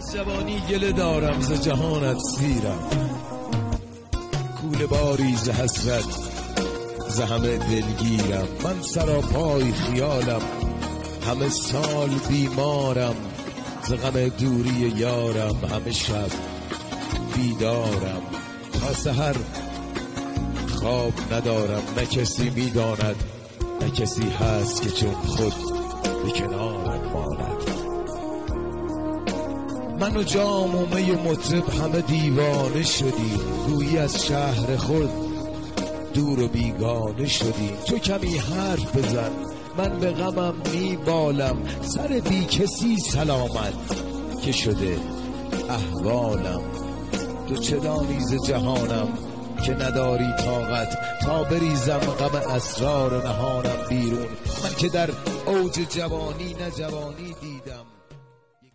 از جوانی گله دارم ز جهانت سیرم، کوله باری ز حسرت ز همه دلگیرم. من سراپای خیالم همه سال بیمارم، ز غم دوری یارم همه شب بیدارم. تا سحر خواب ندارم، نه کسی میداند نه کسی هست که چون خود به کنارم ماند. من و جام و می و مطرب همه دیوانه شدیم، گویی از شهر خود دور و بیگانه شدیم. تو کمی حرف بزن من به غمم میبالم، سر بی کسی سلامت که شده احوالم. تو چه دانی ز جهانم که نداری طاقت، تا بریزم غم اسرار نهانم بیرون. من که در اوج جوانی نه جوانی دیدم.